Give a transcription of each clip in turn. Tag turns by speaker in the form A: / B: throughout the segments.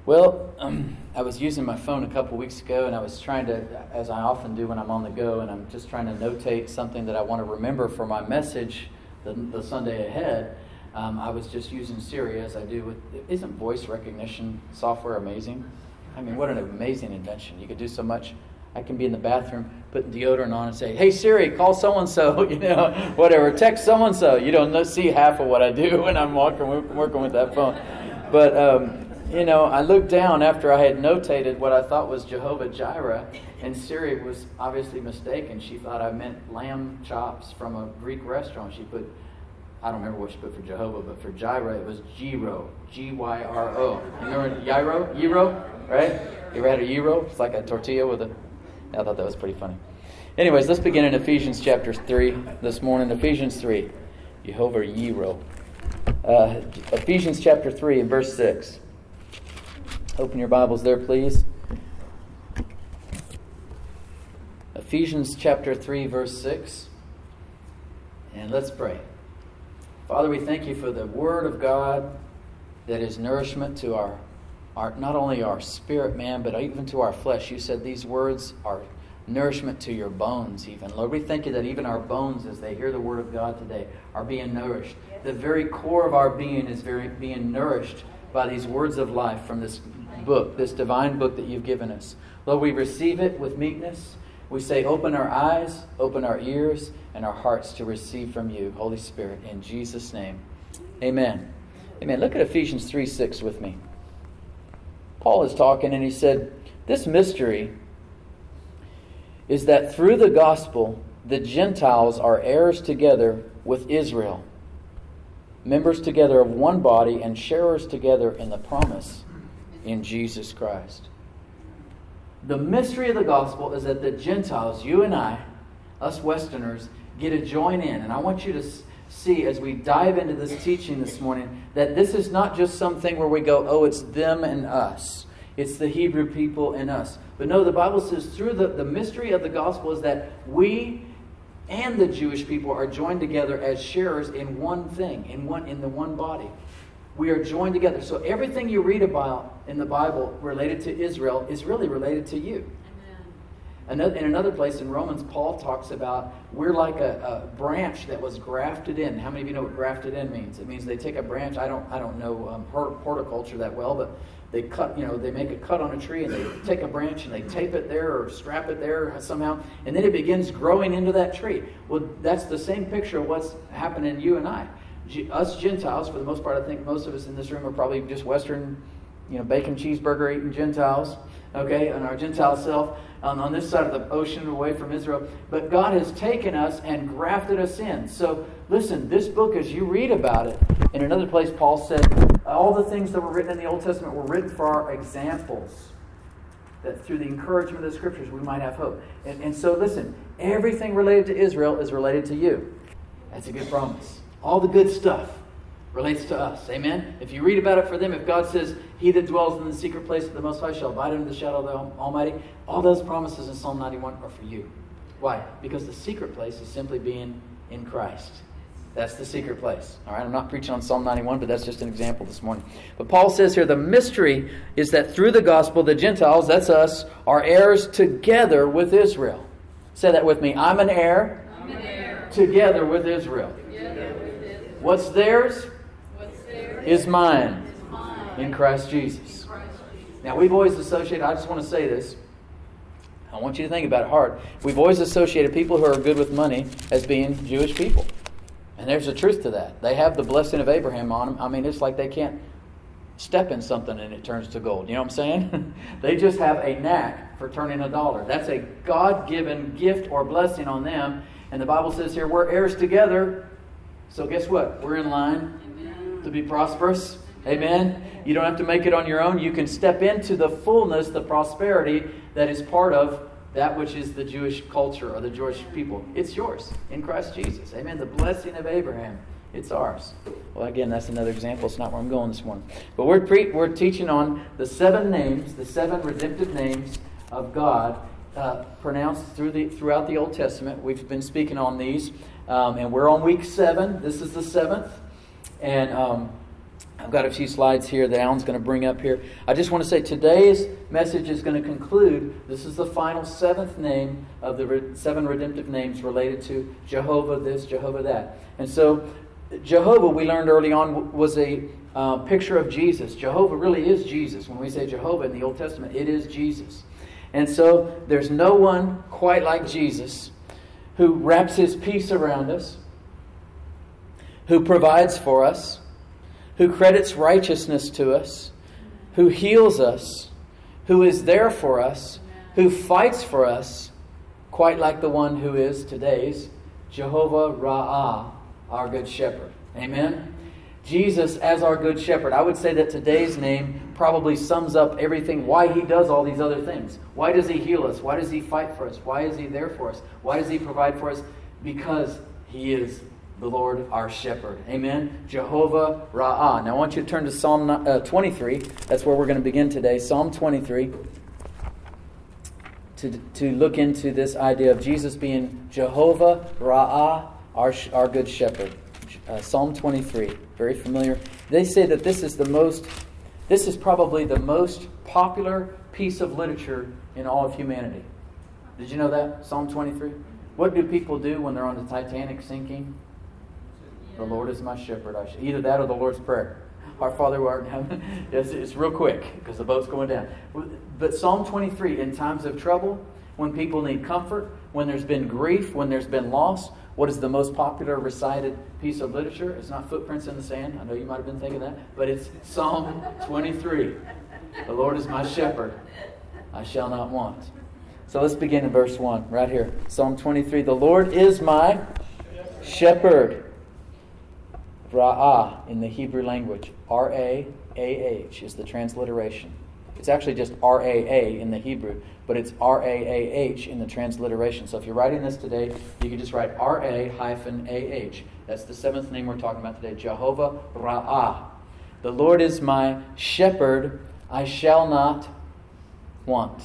A: Well, I was using my phone a couple weeks ago, and I was trying to, as I often do when I'm on the go, and I'm just trying to notate something that I want to remember for my message the Sunday ahead. I was just using Siri, as I do with, isn't voice recognition software amazing? I mean, what an amazing invention. You could do so much. I can be in the bathroom, putting deodorant on and say, "Hey Siri, call so-and-so," whatever, text so-and-so. You don't see half of what I do when I'm working with that phone. But, I looked down after I had notated what I thought was Jehovah Jireh, and Siri was obviously mistaken. She thought I meant lamb chops from a Greek restaurant. She put, I don't remember what she put for Jehovah, but for Jireh it was gyro, G-Y-R-O. You remember gyro, right? You ever had a gyro? It's like a tortilla with a... I thought that was pretty funny. Anyways, let's begin in Ephesians chapter 3 this morning. Ephesians 3, Jehovah Jireh. Ephesians chapter 3 and verse 6. Open your Bibles there, please. Ephesians chapter 3, verse 6. And let's pray. Father, we thank you for the Word of God that is nourishment to our not only our spirit, man, but even to our flesh. You said these words are nourishment to your bones even. Lord, we thank you that even our bones, as they hear the Word of God today, are being nourished. The very core of our being is being nourished by these words of life from this book, this divine book that you've given us. Lord, we receive it with meekness. We say, open our eyes, open our ears, and our hearts to receive from you, Holy Spirit, in Jesus' name. Amen. Amen. Look at Ephesians 3:6 with me. Paul is talking, and he said, this mystery is that through the gospel, the Gentiles are heirs together with Israel, members together of one body, and sharers together in the promise in Jesus Christ. The mystery of the gospel is that the Gentiles, you and I, us Westerners, get to join in. And I want you to see, as we dive into this teaching this morning, that this is not just something where we go, oh, it's them and us. It's the Hebrew people and us. But no, the Bible says through the mystery of the gospel is that we and the Jewish people are joined together as sharers in one thing, in the one body. We are joined together. So everything you read about in the Bible related to Israel is really related to you. In another place in Romans, Paul talks about we're like a branch that was grafted in. How many of you know what grafted in means? It means they take a branch. I don't know horticulture that well, but they cut. They make a cut on a tree and they take a branch and they tape it there or strap it there somehow, and then it begins growing into that tree. Well, that's the same picture of what's happening in you and I. Us Gentiles, for the most part, I think most of us in this room are probably just Western, bacon cheeseburger eating Gentiles. Okay, and our Gentile self on this side of the ocean away from Israel. But God has taken us and grafted us in. So listen, this book, as you read about it, in another place Paul said, all the things that were written in the Old Testament were written for our examples, that through the encouragement of the Scriptures we might have hope. And so listen, everything related to Israel is related to you. That's a good promise. All the good stuff relates to us. Amen? If you read about it for them, if God says, he that dwells in the secret place of the Most High shall abide under the shadow of the Almighty, all those promises in Psalm 91 are for you. Why? Because the secret place is simply being in Christ. That's the secret place. All right, I'm not preaching on Psalm 91, but that's just an example this morning. But Paul says here, the mystery is that through the gospel, the Gentiles, that's us, are heirs together with Israel. Say that with me. I'm an heir, together with Israel. What's theirs is mine in Christ Jesus. Now, we've always associated, I just want to say this. I want you to think about it hard. We've always associated people who are good with money as being Jewish people. And there's a truth to that. They have the blessing of Abraham on them. I mean, it's like they can't step in something and it turns to gold. You know what I'm saying? They just have a knack for turning a dollar. That's a God-given gift or blessing on them. And the Bible says here, we're heirs together. So guess what? We're in line to be prosperous. Amen. You don't have to make it on your own. You can step into the fullness, the prosperity that is part of that which is the Jewish culture or the Jewish people. It's yours in Christ Jesus. Amen. The blessing of Abraham. It's ours. Well, again, that's another example. It's not where I'm going this morning. But we're teaching on the 7 names, the 7 redemptive names of God pronounced throughout the Old Testament. We've been speaking on these. And we're on week 7. This is the 7th. And I've got a few slides here that Alan's going to bring up here. I just want to say today's message is going to conclude. This is the final seventh name of the seven redemptive names related to Jehovah this, Jehovah that. And so Jehovah, we learned early on, was a picture of Jesus. Jehovah really is Jesus. When we say Jehovah in the Old Testament, it is Jesus. And so there's no one quite like Jesus who wraps his peace around us, who provides for us, who credits righteousness to us, who heals us, who is there for us, who fights for us, quite like the one who is today's Jehovah Ra'ah, our Good Shepherd. Amen? Jesus as our Good Shepherd. I would say that today's name probably sums up everything, why he does all these other things. Why does he heal us? Why does he fight for us? Why is he there for us? Why does he provide for us? Because he is the Lord our Shepherd. Amen? Jehovah Ra'ah. Now I want you to turn to Psalm 23. That's where we're going to begin today. Psalm 23. To look into this idea of Jesus being Jehovah Ra'ah, our Good Shepherd. Psalm 23. Very familiar. They say that this is probably the most popular piece of literature in all of humanity. Did you know that? Psalm 23? What do people do when they're on the Titanic sinking? The Lord is my shepherd. Either that or the Lord's Prayer. Our Father who art in heaven. It's real quick because the boat's going down. But Psalm 23, in times of trouble, when people need comfort, when there's been grief, when there's been loss, what is the most popular recited piece of literature? It's not Footprints in the Sand. I know you might have been thinking that. But it's Psalm 23. The Lord is my shepherd. I shall not want. So let's begin in verse 1 right here. Psalm 23. The Lord is my shepherd. Ra'ah in the Hebrew language. R-A-A-H is the transliteration. It's actually just R-A-A in the Hebrew, but it's R-A-A-H in the transliteration. So if you're writing this today, you can just write R-A-A-H. That's the seventh name we're talking about today. Jehovah Ra'ah. The Lord is my shepherd, I shall not want.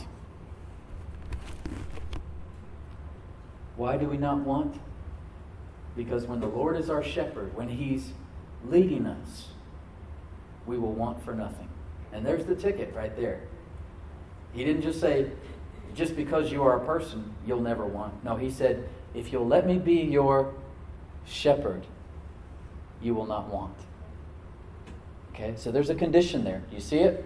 A: Why do we not want? Because when the Lord is our shepherd, when he's leading us, we will want for nothing. And there's the ticket right there. He didn't just say, just because you are a person, you'll never want. No, he said, if you'll let me be your shepherd, you will not want. Okay, so there's a condition there. You see it?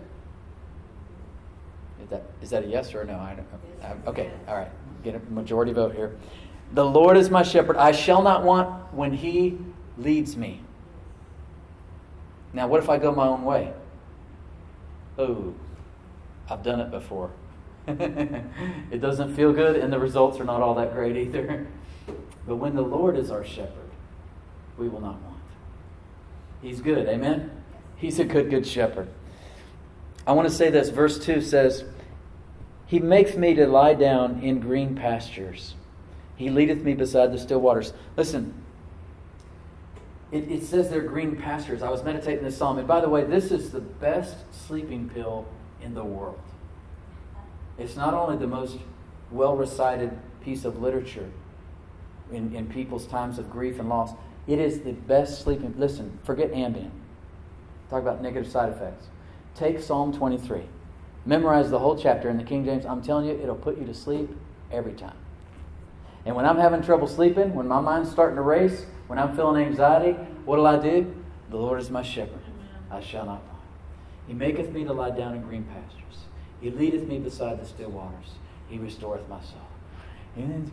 A: Is that a yes or a no? I don't know. Okay, all right. Get a majority vote here. The Lord is my shepherd. I shall not want when he leads me. Now, what if I go my own way? Oh, I've done it before. It doesn't feel good, and the results are not all that great either. But when the Lord is our shepherd, we will not want. He's good, amen? He's a good shepherd. I want to say this. Verse 2 says, He maketh me to lie down in green pastures. He leadeth me beside the still waters. Listen, it says they're green pastures. I was meditating this psalm. And by the way, this is the best sleeping pill in the world. It's not only the most well-recited piece of literature in people's times of grief and loss, it is the best sleeping... Listen, forget Ambien. Talk about negative side effects. Take Psalm 23. Memorize the whole chapter in the King James. I'm telling you, it'll put you to sleep every time. And when I'm having trouble sleeping, when my mind's starting to race, when I'm feeling anxiety, what do? The Lord is my shepherd. I shall not want. He maketh me to lie down in green pastures. He leadeth me beside the still waters. He restoreth my soul. And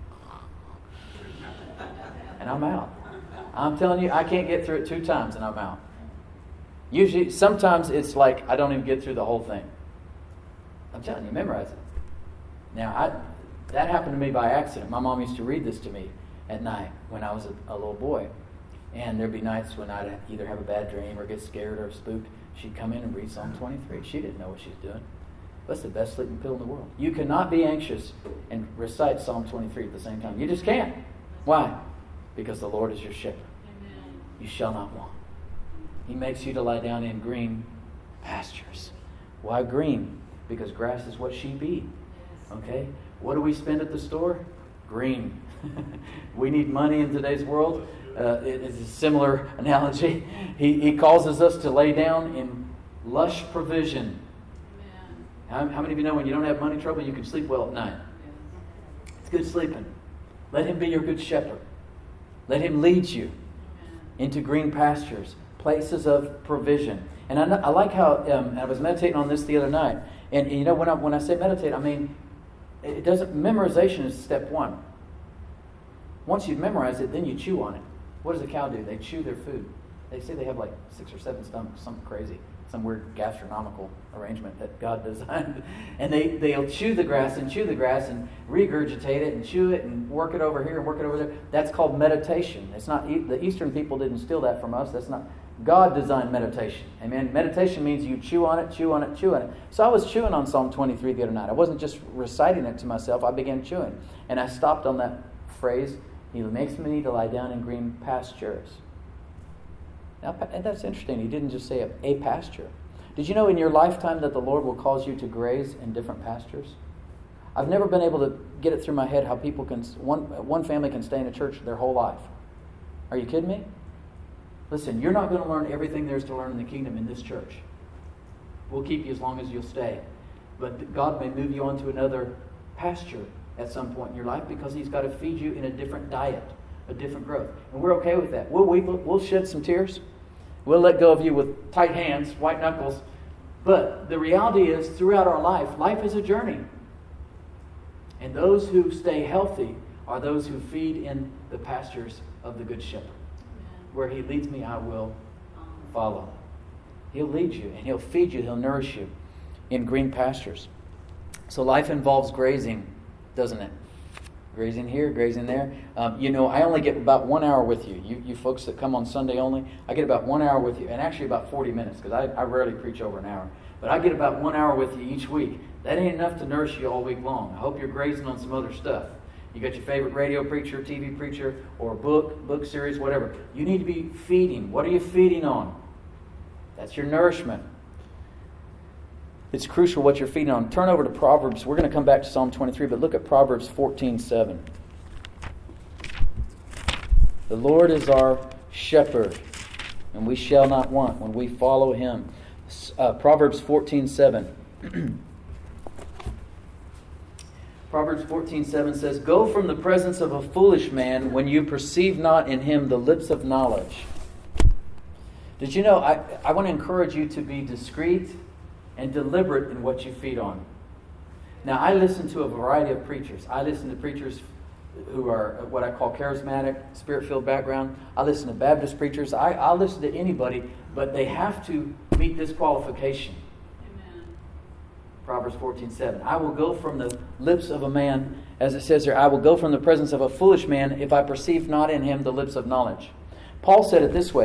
A: I'm out. I'm telling you, I can't get through it 2 times and I'm out. Usually, sometimes it's like I don't even get through the whole thing. I'm telling you, memorize it. Now, that happened to me by accident. My mom used to read this to me at night when I was a little boy. And there'd be nights when I'd either have a bad dream or get scared or spooked. She'd come in and read Psalm 23. She didn't know what she was doing. That's the best sleeping pill in the world. You cannot be anxious and recite Psalm 23 at the same time. You just can't. Why? Because the Lord is your shepherd. Amen. You shall not want. He makes you to lie down in green pastures. Why green? Because grass is what sheep eat. Okay? What do we spend at the store? Green. We need money in today's world. it's a similar analogy. He causes us to lay down in lush provision. How many of you know when you don't have money trouble, you can sleep well at night? It's good sleeping. Let Him be your good shepherd. Let Him lead you into green pastures, places of provision. And I like how I was meditating on this the other night. And you know, when I say meditate, I mean, it doesn't. Memorization is step one. Once you memorize it, then you chew on it. What does a cow do? They chew their food. They say they have like 6 or 7 stomachs, something crazy, some weird gastronomical arrangement that God designed. And they'll chew the grass and regurgitate it and chew it and work it over here and work it over there. That's called meditation. It's not, the Eastern people didn't steal that from us. That's not, God designed meditation. Amen. Meditation means you chew on it, chew on it, chew on it. So I was chewing on Psalm 23 the other night. I wasn't just reciting it to myself. I began chewing. And I stopped on that phrase, He makes me to lie down in green pastures. Now, and that's interesting. He didn't just say a pasture. Did you know in your lifetime that the Lord will cause you to graze in different pastures? I've never been able to get it through my head how people can, one family can stay in a church their whole life. Are you kidding me? Listen, you're not going to learn everything there's to learn in the kingdom in this church. We'll keep you as long as you'll stay. But God may move you on to another pasture at some point in your life because He's got to feed you in a different diet, a different growth. And we're okay with that. We'll weep, we'll shed some tears. We'll let go of you with tight hands, white knuckles. But the reality is, throughout our life is a journey. And those who stay healthy are those who feed in the pastures of the Good Shepherd. Where He leads me, I will follow. He'll lead you and He'll feed you, He'll nourish you in green pastures. So life involves grazing, doesn't it? Grazing here, grazing there. I only get about 1 hour with you. You folks that come on Sunday only, I get about 1 hour with you. And actually about 40 minutes because I rarely preach over an hour. But I get about 1 hour with you each week. That ain't enough to nourish you all week long. I hope you're grazing on some other stuff. You got your favorite radio preacher, TV preacher, or book series, whatever. You need to be feeding. What are you feeding on? That's your nourishment. It's crucial what you're feeding on. Turn over to Proverbs. We're going to come back to Psalm 23, but look at Proverbs 14:7. The Lord is our shepherd, and we shall not want when we follow Him. Proverbs 14:7. Proverbs 14:7 says, "Go from the presence of a foolish man when you perceive not in him the lips of knowledge." Did you know, I want to encourage you to be discreet and deliberate in what you feed on. Now, I listen to a variety of preachers. I listen to preachers who are what I call charismatic, spirit-filled background. I listen to Baptist preachers. I'll listen to anybody, but they have to meet this qualification. Amen. Proverbs 14:7. I will go from the lips of a man, as it says here, I will go from the presence of a foolish man if I perceive not in him the lips of knowledge. Paul said it this way.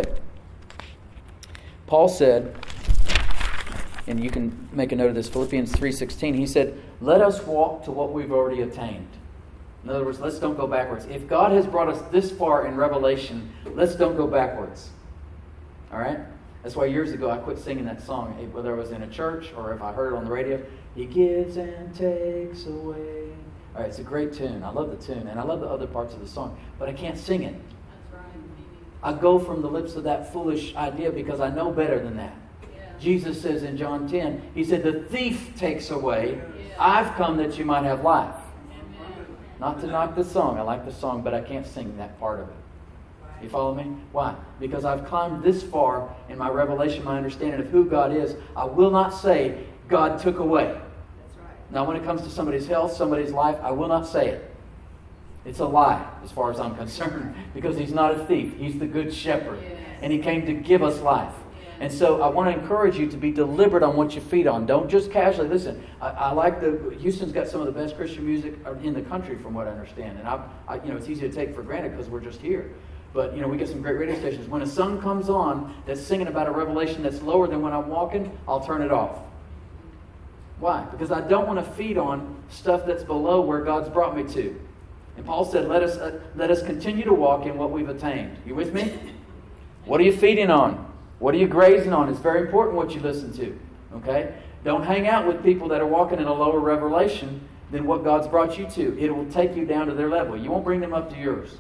A: Paul said, and you can make a note of this, Philippians 3:16, he said, let us walk to what we've already attained. In other words, let's don't go backwards. If God has brought us this far in Revelation, let's don't go backwards. All right? That's why years ago I quit singing that song, whether I was in a church or if I heard it on the radio. He gives and takes away. All right, it's a great tune. I love the tune, and I love the other parts of the song, but I can't sing it.
B: That's right.
A: I go from the lips of that foolish idea because I know better than that. Jesus says in John 10, He said, the thief takes away. I've come that you might have life. Amen. Not to knock the song. I like the song, but I can't sing that part of it. You follow me? Why? Because I've climbed this far in my revelation, my understanding of who God is. I will not say God took away.
B: That's right.
A: Now, when it comes to somebody's health, somebody's life, I will not say it. It's a lie as far as I'm concerned because He's not a thief. He's the good shepherd. Yes. And He came to give us life. And so I want to encourage you to be deliberate on what you feed on. Don't just casually listen. I like Houston's got some of the best Christian music in the country, from what I understand. And it's easy to take for granted because we're just here. But we get some great radio stations. When a song comes on that's singing about a revelation that's lower than when I'm walking, I'll turn it off. Why? Because I don't want to feed on stuff that's below where God's brought me to. And Paul said, let us continue to walk in what we've attained. You with me? What are you feeding on? What are you grazing on? It's very important what you listen to. Okay? Don't hang out with people that are walking in a lower revelation than what God's brought you to. It will take you down to their level. You won't bring them up to yours.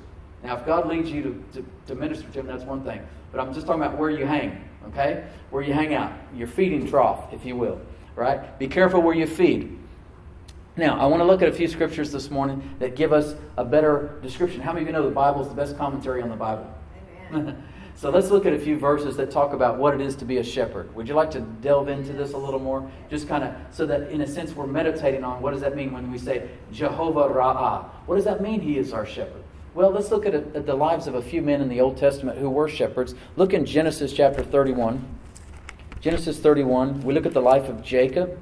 A: Now, if God leads you to minister to them, that's one thing. But I'm just talking about where you hang, okay? Where you hang out. Your feeding trough, if you will, right? Be careful where you feed. Now, I want to look at a few scriptures this morning that give us a better description. How many of you know the Bible is the best commentary on the Bible? Amen. So let's look at a few verses that talk about what it is to be a shepherd. Would you like to delve into this a little more? Just kind of so that in a sense we're meditating on what does that mean when we say Jehovah Ra'ah. What does that mean he is our shepherd? Well, let's look at the lives of a few men in the Old Testament who were shepherds. Look in Genesis chapter 31. Genesis 31, we look at the life of Jacob.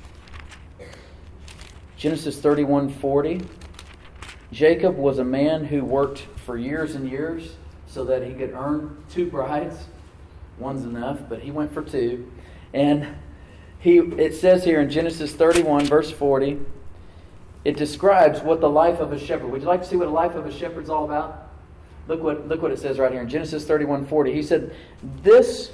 A: Genesis 31:40. Jacob was a man who worked for years and years so that he could earn 2 brides. One's enough, but he went for 2. And it says here in Genesis 31, verse 40, it describes what the life of a shepherd. Would you like to see what the life of a shepherd's all about? Look what it says right here in Genesis 31:40. He said, "This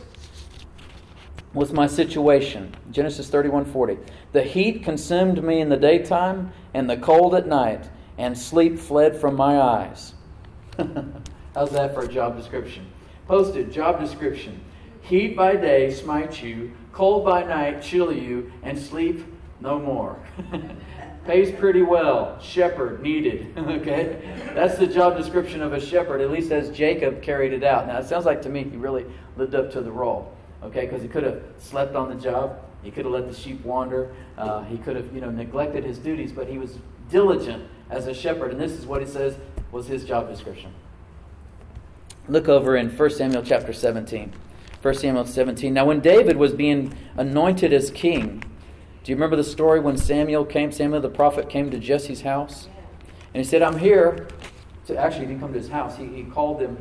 A: was my situation." Genesis 31:40. "The heat consumed me in the daytime, and the cold at night, and sleep fled from my eyes." How's that for a job description? Posted, job description. Heat by day smite you, cold by night chill you, and sleep no more. Pays pretty well. Shepherd needed. Okay? That's the job description of a shepherd, at least as Jacob carried it out. Now, it sounds like to me he really lived up to the role. Okay? Because he could have slept on the job. He could have let the sheep wander. He could have, neglected his duties, but he was diligent as a shepherd. And this is what it says was his job description. Look over in 1 Samuel chapter 17. 1 Samuel 17. Now, when David was being anointed as king, do you remember the story when Samuel the prophet came to Jesse's house? And he said, "I'm here to..." Actually, he didn't come to his house. He called them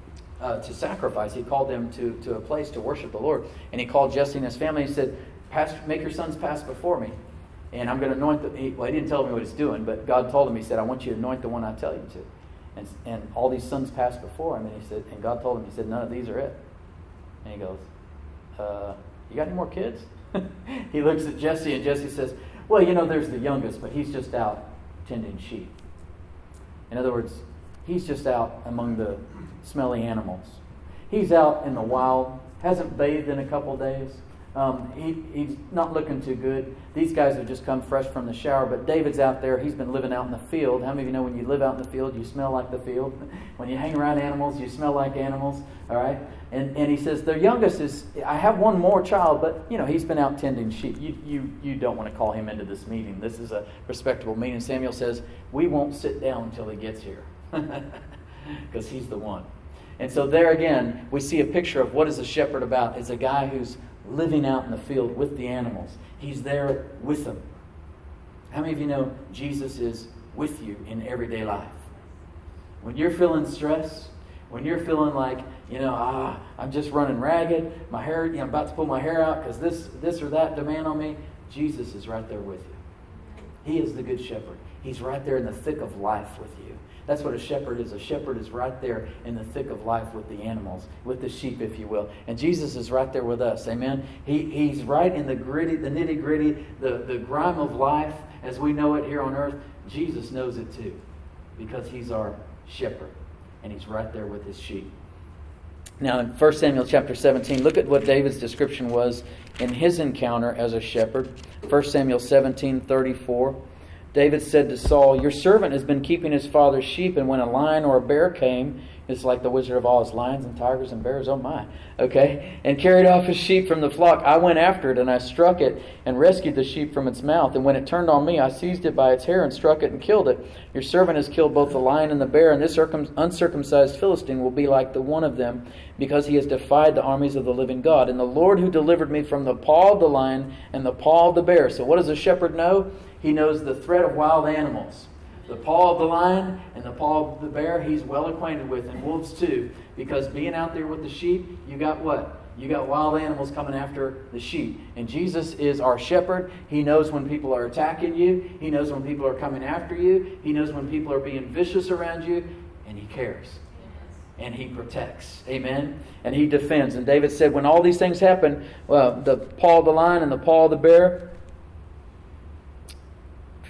A: to sacrifice. He called them to a place to worship the Lord. And he called Jesse and his family. He said, "Make your sons pass before me. And I'm going to anoint them." He didn't tell me what he's doing, but God told him, he said, "I want you to anoint the one I tell you to." And all these sons passed before him. And God told him, he said, "None of these are it." And he goes, "You got any more kids?" He looks at Jesse, and Jesse says, "Well, there's the youngest, but he's just out tending sheep." In other words, he's just out among the smelly animals. He's out in the wild, hasn't bathed in a couple days. He's not looking too good. These guys have just come fresh from the shower, but David's out there. He's been living out in the field. How many of you know when you live out in the field, you smell like the field? When you hang around animals, you smell like animals. All right? And he says, "The youngest is, I have one more child, but, he's been out tending sheep." You don't want to call him into this meeting. This is a respectable meeting. Samuel says, "We won't sit down until he gets here." Because he's the one. And so there again, we see a picture of what is a shepherd about. It's a guy who's living out in the field with the animals. He's there with them. How many of you know Jesus is with you in everyday life? When you're feeling stress, when you're feeling like, I'm just running ragged, my hair, I'm about to pull my hair out because this or that demand on me, Jesus is right there with you. He is the good shepherd. He's right there in the thick of life with you. That's what a shepherd is. A shepherd is right there in the thick of life with the animals, with the sheep, if you will. And Jesus is right there with us. Amen? He's right in the gritty, the nitty-gritty, the grime of life as we know it here on earth. Jesus knows it too because he's our shepherd. And he's right there with his sheep. Now in 1 Samuel chapter 17, look at what David's description was in his encounter as a shepherd. 1 Samuel 17:34. David said to Saul, "Your servant has been keeping his father's sheep, and when a lion or a bear came," it's like the Wizard of Oz, lions and tigers and bears, oh my, okay, "and carried off his sheep from the flock, I went after it, and I struck it, and rescued the sheep from its mouth. And when it turned on me, I seized it by its hair, and struck it, and killed it. Your servant has killed both the lion and the bear, and this uncircumcised Philistine will be like the one of them, because he has defied the armies of the living God. And the Lord who delivered me from the paw of the lion and the paw of the bear." So what does a shepherd know? He knows the threat of wild animals. The paw of the lion and the paw of the bear, he's well acquainted with, and wolves too. Because being out there with the sheep, you got what? You got wild animals coming after the sheep. And Jesus is our shepherd. He knows when people are attacking you. He knows when people are coming after you. He knows when people are being vicious around you. And he cares. And he protects. Amen? And he defends. And David said, when all these things happen, the paw of the lion and the paw of the bear,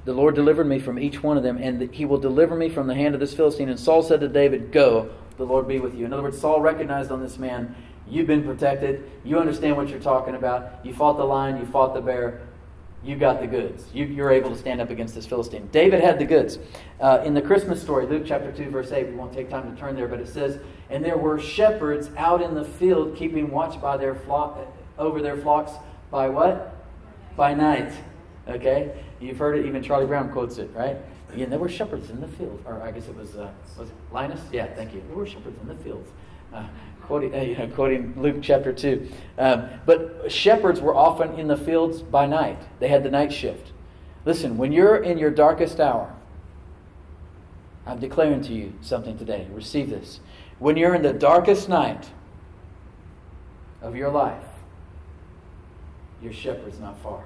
A: The Lord delivered me from each one of them, and He will deliver me from the hand of this Philistine. And Saul said to David, go, the Lord be with you. In other words, Saul recognized on this man, you've been protected. You understand what you're talking about. You fought the lion. You fought the bear. You got the goods. You're able to stand up against this Philistine. David had the goods. In the Christmas story, Luke chapter 2, verse 8, we won't take time to turn there, but it says, and there were shepherds out in the field keeping watch by their flock, over their flocks by what? By night. Okay? You've heard it. Even Charlie Brown quotes it, right? Again, there were shepherds in the field. Or I guess it was it Linus? Yeah, thank you. There were shepherds in the fields. Quoting Luke chapter 2. But shepherds were often in the fields by night. They had the night shift. Listen, when you're in your darkest hour, I'm declaring to you something today. Receive this. When you're in the darkest night of your life, your shepherd's not far.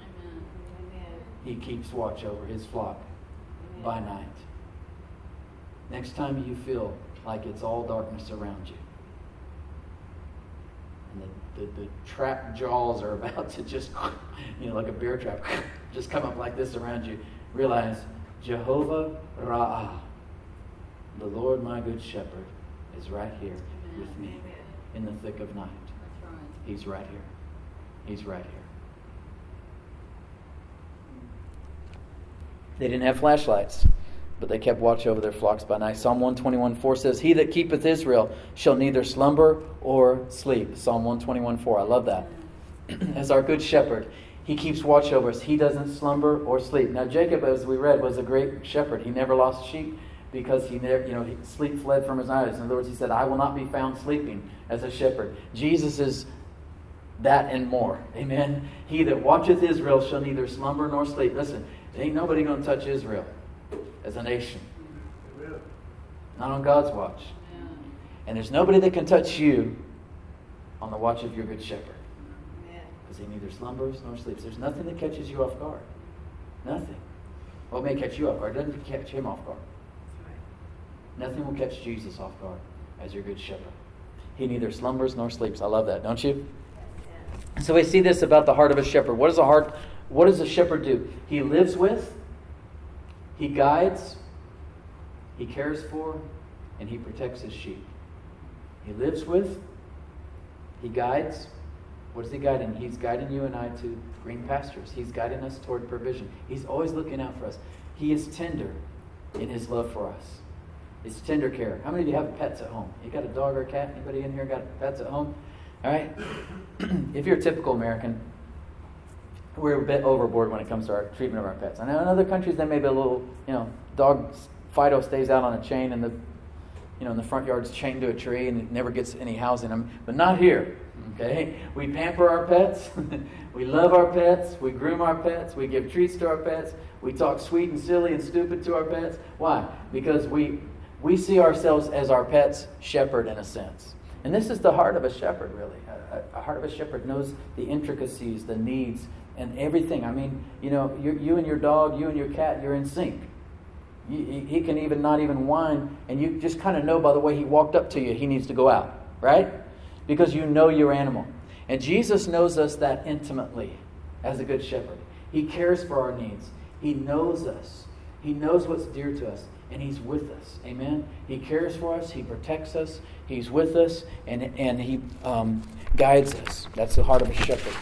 A: He keeps watch over His flock by night. Next time you feel like it's all darkness around you, and the trap jaws are about to just, like a bear trap, just come up like this around you, realize Jehovah Ra'ah, the Lord my good shepherd, is right here with me in the thick of night. He's right here. He's right here. They didn't have flashlights, but they kept watch over their flocks by night. Psalm 121:4 says, He that keepeth Israel shall neither slumber or sleep. Psalm 121:4. I love that. As our good shepherd, He keeps watch over us. He doesn't slumber or sleep. Now Jacob, as we read, was a great shepherd. He never lost sheep because he never, sleep fled from his eyes. In other words, he said, I will not be found sleeping as a shepherd. Jesus is that and more. Amen. He that watcheth Israel shall neither slumber nor sleep. Listen, ain't nobody going to touch Israel as a nation. Not on God's watch. And there's nobody that can touch you on the watch of your good shepherd. Because He neither slumbers nor sleeps. There's nothing that catches you off guard. Nothing. Well, it may catch you off guard. It doesn't catch Him off guard. Nothing will catch Jesus off guard as your good shepherd. He neither slumbers nor sleeps. I love that, don't you? So we see this about the heart of a shepherd. What does a shepherd do? He lives with, he guides, he cares for, and he protects his sheep. He lives with, he guides. What is he guiding? He's guiding you and I to green pastures. He's guiding us toward provision. He's always looking out for us. He is tender in His love for us. It's tender care. How many of you have pets at home? You got a dog or a cat? Anybody in here got pets at home? All right? If you're a typical American, we're a bit overboard when it comes to our treatment of our pets. I know in other countries they may be a little, dog Fido stays out on a chain and in the front yard's chained to a tree and it never gets any housing. But not here. Okay? We pamper our pets. We love our pets. We groom our pets. We give treats to our pets. We talk sweet and silly and stupid to our pets. Why? Because we see ourselves as our pet's shepherd in a sense. And this is the heart of a shepherd, really. A heart of a shepherd knows the intricacies, the needs, and everything. I mean, you and your dog, you and your cat, you're in sync. He can even not even whine, and you just kind of know by the way he walked up to you, he needs to go out, right? Because you know your animal. And Jesus knows us that intimately as a good shepherd. He cares for our needs. He knows us. He knows what's dear to us. And He's with us. Amen? He cares for us. He protects us. He's with us. And He guides us. That's the heart of a shepherd.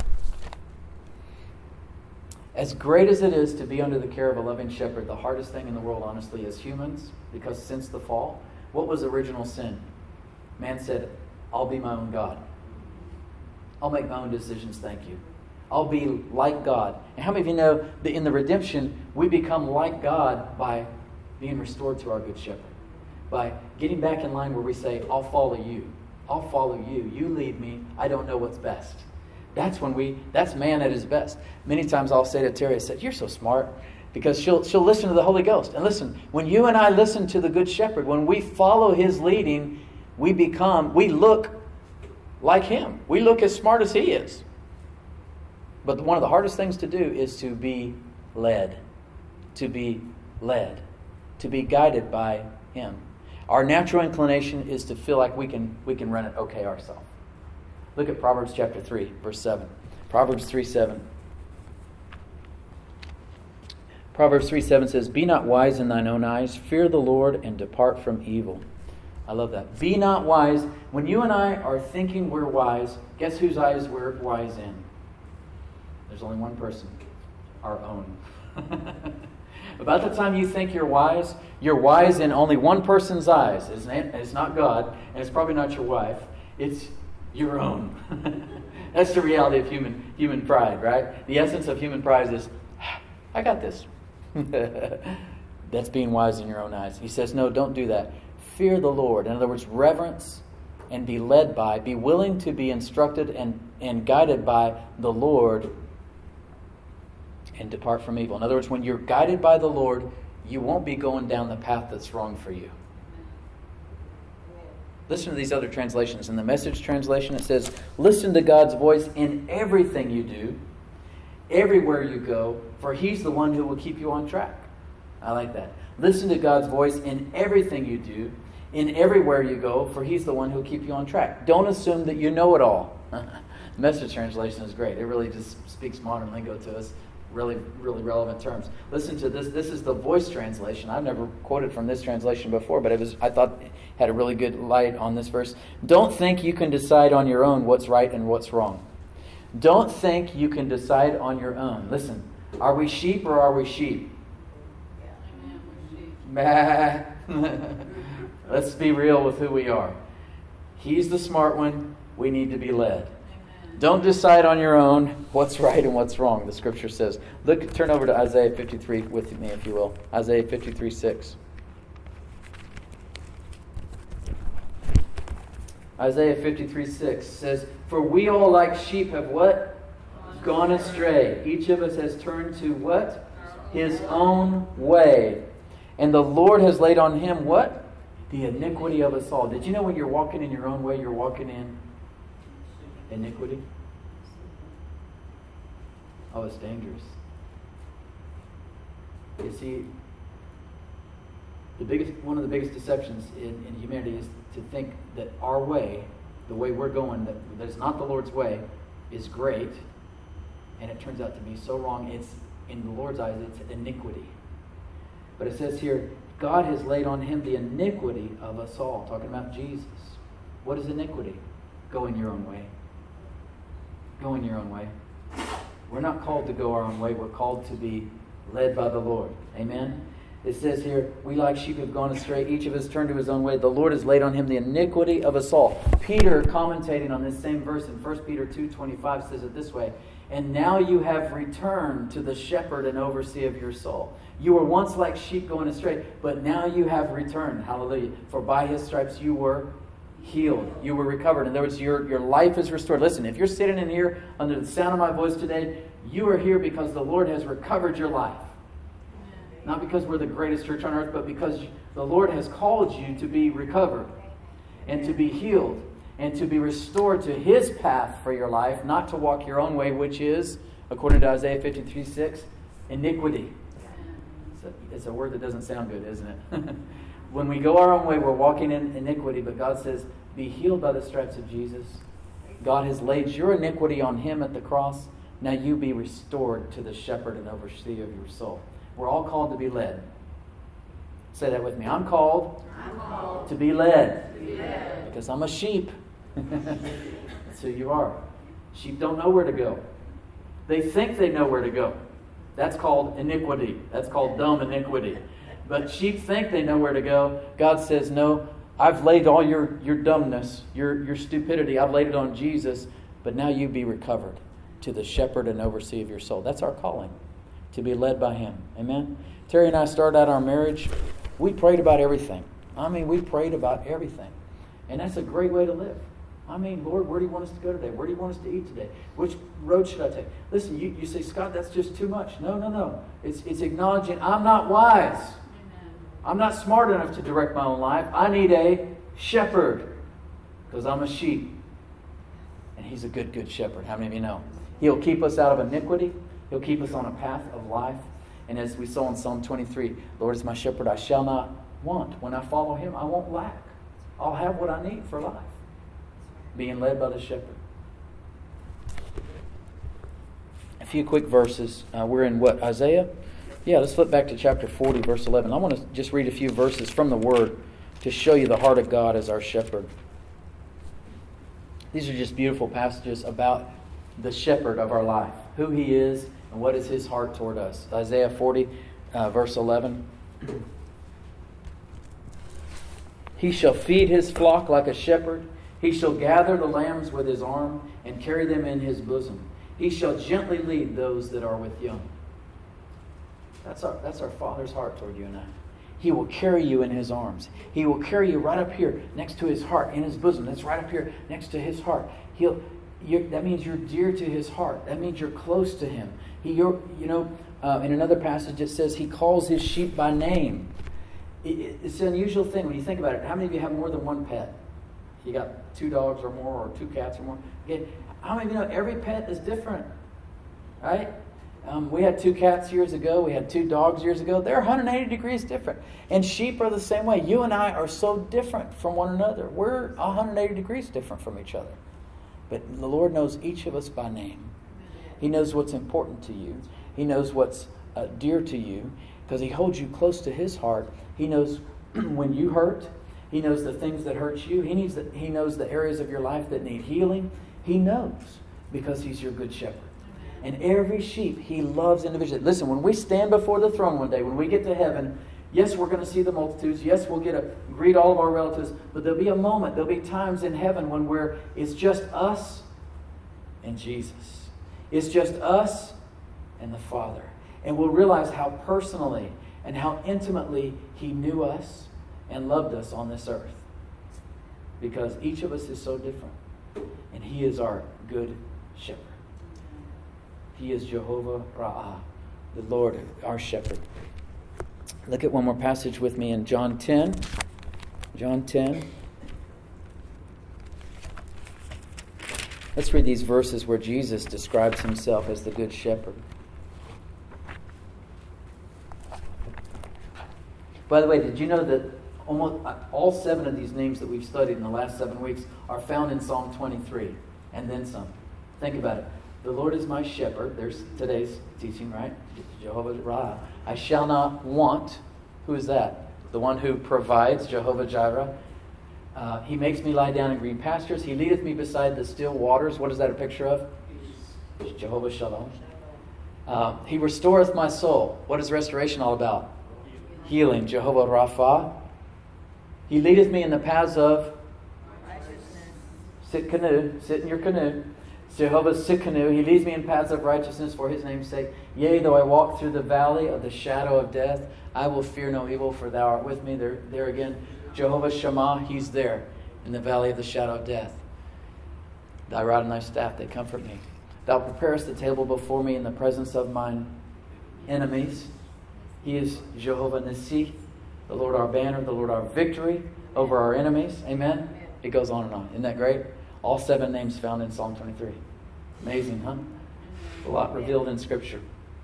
A: As great as it is to be under the care of a loving shepherd, the hardest thing in the world, honestly, as humans, because since the fall, what was original sin? Man said, I'll be my own God. I'll make my own decisions, thank you. I'll be like God. And how many of you know that in the redemption, we become like God by being restored to our good shepherd? By getting back in line where we say, I'll follow you. I'll follow you. You lead me. I don't know what's best. That's man at his best. Many times I'll say to Terry, I said, you're so smart. Because she'll listen to the Holy Ghost. And listen, when you and I listen to the Good Shepherd, when we follow His leading, we look like Him. We look as smart as He is. But one of the hardest things to do is to be led. To be led. To be guided by Him. Our natural inclination is to feel like we can run it okay ourselves. Look at Proverbs chapter 3, verse 7. Proverbs 3:7. Proverbs 3:7 says, "Be not wise in thine own eyes. Fear the Lord and depart from evil." I love that. Be not wise. When you and I are thinking we're wise, guess whose eyes we're wise in? There's only one person. Our own. About the time you think you're wise in only one person's eyes. It's not God, and it's probably not your wife. It's your own. That's the reality of human pride, right? The essence of human pride is, I got this. That's being wise in your own eyes. He says, no, don't do that. Fear the Lord. In other words, reverence and be led by, be willing to be instructed and guided by the Lord, and depart from evil. In other words, when you're guided by the Lord, you won't be going down the path that's wrong for you. Listen to these other translations. In the Message translation, it says, listen to God's voice in everything you do, everywhere you go, for He's the one who will keep you on track. I like that. Listen to God's voice in everything you do, in everywhere you go, for He's the one who will keep you on track. Don't assume that you know it all. Message translation is great. It really just speaks modern lingo to us. Really, really relevant terms. Listen to this. This is the Voice translation. I've never quoted from this translation before, but I thought it had a really good light on this verse. Don't think you can decide on your own what's right and what's wrong. Don't think you can decide on your own. Listen, are we sheep or are we sheep? Yeah, let's be real with who we are. He's the smart one. We need to be led. Don't decide on your own what's right and what's wrong, the Scripture says. Turn over to Isaiah 53 with me, if you will. Isaiah 53:6. Isaiah 53:6 says, "For we all like sheep have" what? Gone astray. Each of us has turned to what? His own way. And the Lord has laid on Him what? The iniquity of us all. Did you know when you're walking in your own way, you're walking in iniquity? Oh, it's dangerous. You see, one of the biggest deceptions in humanity is to think that our way, the way we're going, that is not the Lord's way, is great, and it turns out to be so wrong. It's, in the Lord's eyes, it's iniquity. But it says here, God has laid on Him the iniquity of us all. Talking about Jesus. What is iniquity? Going your own way. Going your own way. We're not called to go our own way. We're called to be led by the Lord. Amen? It says here, we like sheep have gone astray. Each of us turned to his own way. The Lord has laid on Him the iniquity of us all. Peter, commentating on this same verse in 1 Peter 2:25, says it this way, "And now you have returned to the shepherd and overseer of your soul. You were once like sheep going astray, but now you have returned." Hallelujah. "For by His stripes you were healed." You were recovered. In other words, your life is restored. Listen, if you're sitting in here under the sound of my voice today, you are here because the Lord has recovered your life. Not because we're the greatest church on earth, but because the Lord has called you to be recovered and to be healed and to be restored to His path for your life, not to walk your own way, which is, according to Isaiah 53:6, iniquity. It's a word that doesn't sound good, isn't it? When we go our own way, we're walking in iniquity, but God says, be healed by the stripes of Jesus. God has laid your iniquity on Him at the cross. Now you be restored to the shepherd and overseer of your soul. We're all called to be led. Say that with me. I'm called to be led. Because I'm a sheep. That's who you are. Sheep don't know where to go. They think they know where to go. That's called iniquity. That's called dumb iniquity. But sheep think they know where to go. God says, no, I've laid all your dumbness, your stupidity, I've laid it on Jesus, but now you be recovered to the shepherd and overseer of your soul. That's our calling, to be led by Him. Amen? Terry and I started out our marriage. We prayed about everything. We prayed about everything. And that's a great way to live. Lord, where do you want us to go today? Where do you want us to eat today? Which road should I take? Listen, you say, Scott, that's just too much. No. It's acknowledging I'm not wise. Amen. I'm not smart enough to direct my own life. I need a shepherd because I'm a sheep. And He's a good shepherd. How many of you know? He'll keep us out of iniquity. He'll keep us on a path of life. And as we saw in Psalm 23, Lord is my shepherd, I shall not want. When I follow Him, I won't lack. I'll have what I need for life. Being led by the shepherd. A few quick verses. We're in what? Isaiah? Yeah, let's flip back to chapter 40, verse 11. I want to just read a few verses from the Word to show you the heart of God as our shepherd. These are just beautiful passages about the shepherd of our life, who He is and what is His heart toward us. Isaiah 40, verse 11. He shall feed His flock like a shepherd. He shall gather the lambs with His arm and carry them in His bosom. He shall gently lead those that are with young. That's our Father's heart toward you and I. He will carry you in His arms. He will carry you right up here next to His heart, in His bosom. That's right up here next to His heart. That means you're dear to His heart. That means you're close to Him. In another passage it says He calls His sheep by name. It's an unusual thing when you think about it. How many of you have more than one pet? You got 2 dogs or more, or 2 cats or more? Okay. How many of you know every pet is different? Right? We had 2 cats years ago. We had 2 dogs years ago. They're 180 degrees different. And sheep are the same way. You and I are so different from one another. We're 180 degrees different from each other. But the Lord knows each of us by name. He knows what's important to you. He knows what's dear to you because He holds you close to His heart. He knows when you hurt. He knows the things that hurt you. He knows the areas of your life that need healing. He knows because He's your good shepherd. And every sheep He loves individually. Listen, when we stand before the throne one day, when we get to heaven, yes, we're going to see the multitudes. Yes, we'll get to greet all of our relatives. But there'll be a moment, there'll be times in heaven when it's just us and Jesus. It's just us and the Father. And we'll realize how personally and how intimately He knew us and loved us on this earth. Because each of us is so different. And He is our good shepherd. He is Jehovah Ra'ah, the Lord, our shepherd. Look at one more passage with me in John 10. John 10. Let's read these verses where Jesus describes Himself as the good shepherd. By the way, did you know that almost all 7 of these names that we've studied in the last 7 weeks are found in Psalm 23 and then some? Think about it. The Lord is my shepherd. There's today's teaching, right? Jehovah Jireh. I shall not want. Who is that? The one who provides, Jehovah Jireh. He makes me lie down in green pastures. He leadeth me beside the still waters. What is that a picture of? Jehovah Shalom. He restoreth my soul. What is restoration all about? Healing. Jehovah Rapha. He leadeth me in the paths of righteousness. Sit in your canoe. Jehovah Sikkenu, He leads me in paths of righteousness for His name's sake. Yea, though I walk through the valley of the shadow of death, I will fear no evil, for Thou art with me. There again, Jehovah Shammah, He's there in the valley of the shadow of death. Thy rod and Thy staff, they comfort me. Thou preparest the table before me in the presence of mine enemies. He is Jehovah Nissi, the Lord our banner, the Lord our victory over our enemies. Amen? It goes on and on. Isn't that great? All 7 names found in Psalm 23. Amazing, huh? A lot revealed in Scripture.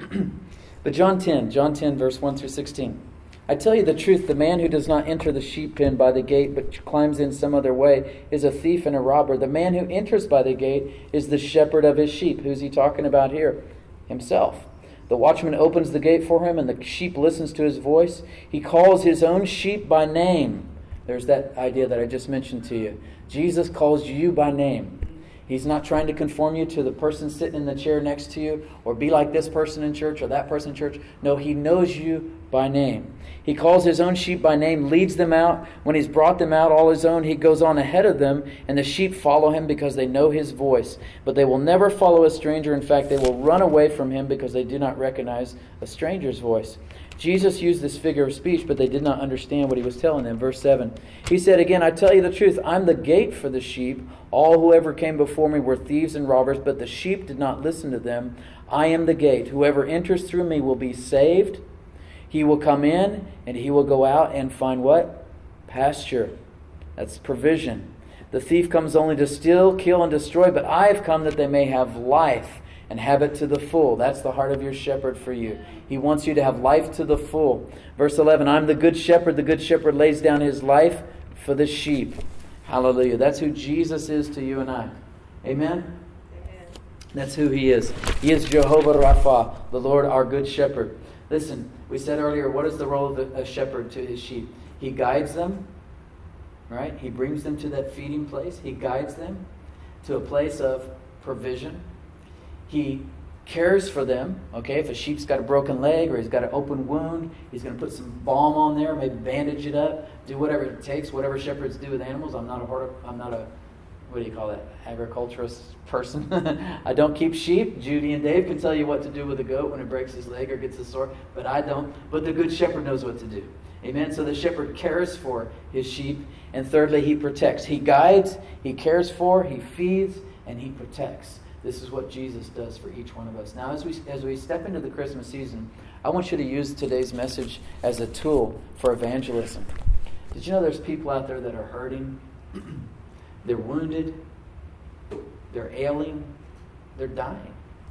A: But John 10 verse 1 through 16. I tell you the truth, the man who does not enter the sheep pen by the gate, but climbs in some other way, is a thief and a robber. The man who enters by the gate is the shepherd of his sheep. Who's he talking about here? Himself. The watchman opens the gate for him, and the sheep listens to his voice. He calls his own sheep by name. There's that idea that I just mentioned to you. Jesus calls you by name. He's not trying to conform you to the person sitting in the chair next to you or be like this person in church or that person in church. No, He knows you by name. He calls His own sheep by name, leads them out. When He's brought them out, all His own, He goes on ahead of them, and the sheep follow Him because they know His voice. But they will never follow a stranger. In fact, they will run away from Him because they do not recognize a stranger's voice. Jesus used this figure of speech, but they did not understand what He was telling them. Verse 7. He said again, I tell you the truth, I'm the gate for the sheep. All who ever came before me were thieves and robbers, but the sheep did not listen to them. I am the gate. Whoever enters through me will be saved. He will come in and he will go out and find what? Pasture. That's provision. The thief comes only to steal, kill, and destroy, but I have come that they may have life and have it to the full. That's the heart of your shepherd for you. He wants you to have life to the full. Verse 11, I'm the good shepherd. The good shepherd lays down his life for the sheep. Hallelujah. That's who Jesus is to you and I. Amen? That's who He is. He is Jehovah Rapha, the Lord our good shepherd. Listen, we said earlier, what is the role of a shepherd to his sheep? He guides them, right? He brings them to that feeding place. He guides them to a place of provision. He cares for them. Okay, if a sheep's got a broken leg or he's got an open wound, he's going to put some balm on there, maybe bandage it up, do whatever it takes, whatever shepherds do with animals. I'm not a what do you call that, agriculturist person. I don't keep sheep. Judy and Dave can tell you what to do with a goat when it breaks his leg or gets a sore, but I don't. But the good shepherd knows what to do. Amen? So the shepherd cares for his sheep. And thirdly, he protects. He guides, he cares for, he feeds, and he protects. This is what Jesus does for each one of us. Now, as we step into the Christmas season, I want you to use today's message as a tool for evangelism. Did you know there's people out there that are hurting? They're wounded. They're ailing. They're dying.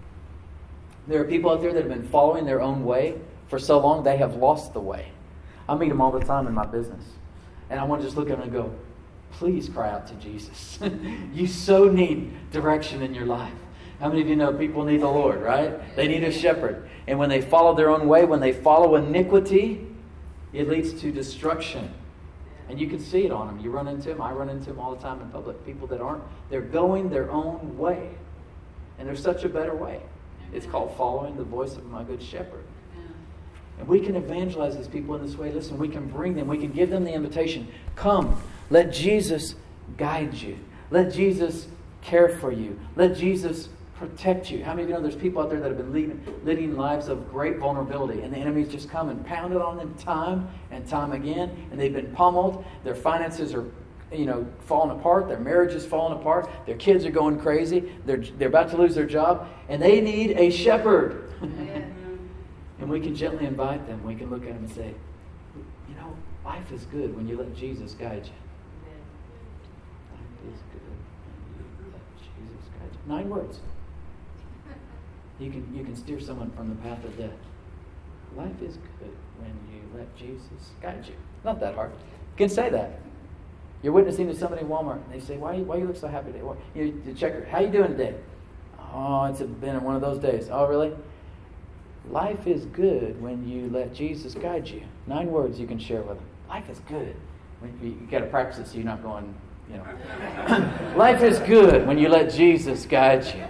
A: There are people out there that have been following their own way for so long they have lost the way. I meet them all the time in my business. And I want to just look at them and go, please cry out to Jesus. You so need direction in your life. How many of you know people need the Lord, right? They need a shepherd. And when they follow their own way, when they follow iniquity, it leads to destruction. And you can see it on them. You run into them. I run into them all the time in public. People that aren't, they're going their own way. And there's such a better way. It's called following the voice of my good shepherd. And we can evangelize these people in this way. Listen, we can bring them. We can give them the invitation. Come, let Jesus guide you. Let Jesus care for you. Let Jesus protect you. How many of you know there's people out there that have been leading lives of great vulnerability, and the enemy's just come and pounded on them time and time again, and they've been pummeled. Their finances are falling apart. Their marriage is falling apart. Their kids are going crazy. They're about to lose their job, and they need a shepherd. And we can gently invite them. We can look at them and say, life is good when you let Jesus guide you. Life is good when you let Jesus guide you. 9 words. You can steer someone from the path of death. Life is good when you let Jesus guide you. Not that hard. You can say that. You're witnessing to somebody in Walmart, and they say, why you look so happy today? You check her, how you doing today? Oh, it's been one of those days. Oh, really? Life is good when you let Jesus guide you. 9 words you can share with them. Life is good. You got to practice it so you're not going, Life is good when you let Jesus guide you.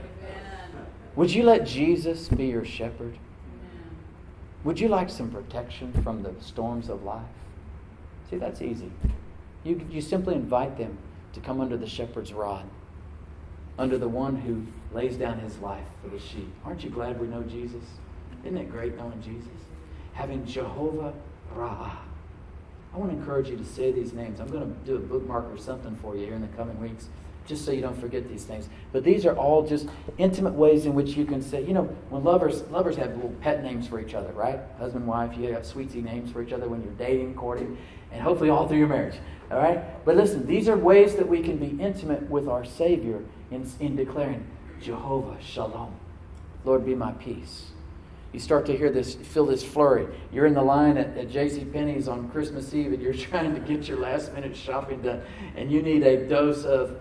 A: Would you let Jesus be your shepherd? Would you like some protection from the storms of life? See, that's easy. You simply invite them to come under the shepherd's rod, under the one who lays down his life for the sheep. Aren't you glad we know Jesus? Isn't it great knowing Jesus? Having Jehovah Ra'ah. I want to encourage you to say these names. I'm going to do a bookmark or something for you here in the coming weeks, just so you don't forget these things. But these are all just intimate ways in which you can say, when lovers have little pet names for each other, right? Husband, wife, you have sweetie names for each other when you're dating, courting, and hopefully all through your marriage. All right? But listen, these are ways that we can be intimate with our Savior in declaring, Jehovah Shalom. Lord, be my peace. You start to feel this flurry. You're in the line at JCPenney's on Christmas Eve, and you're trying to get your last-minute shopping done, and you need a dose of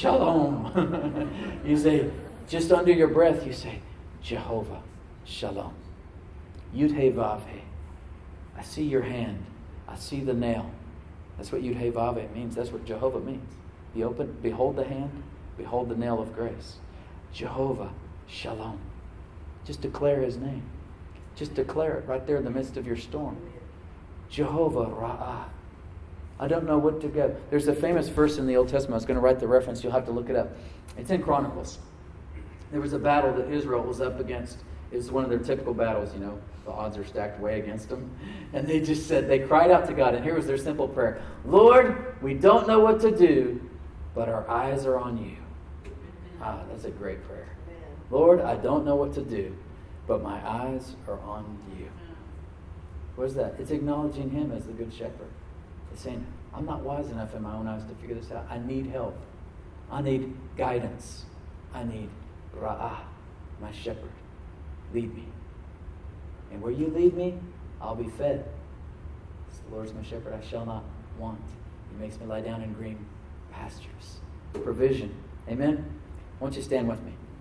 A: Shalom. You say, just under your breath, you say, Jehovah Shalom. Yud-He-Vav-He. I see your hand. I see the nail. That's what Yud-He-Vav-He means. That's what Jehovah means. Behold the hand. Behold the nail of grace. Jehovah Shalom. Just declare his name. Just declare it right there in the midst of your storm. Jehovah Ra'ah. I don't know what to go. There's a famous verse in the Old Testament. I was going to write the reference. You'll have to look it up. It's in Chronicles. There was a battle that Israel was up against. It's one of their typical battles, The odds are stacked way against them. And they cried out to God. And here was their simple prayer. Lord, we don't know what to do, but our eyes are on you. That's a great prayer. Lord, I don't know what to do, but my eyes are on you. What is that? It's acknowledging him as the good shepherd. It's saying, I'm not wise enough in my own eyes to figure this out. I need help. I need guidance. I need Ra'ah, my shepherd. Lead me. And where you lead me, I'll be fed. The Lord's my shepherd, I shall not want. He makes me lie down in green pastures. Provision. Amen? Won't you stand with me?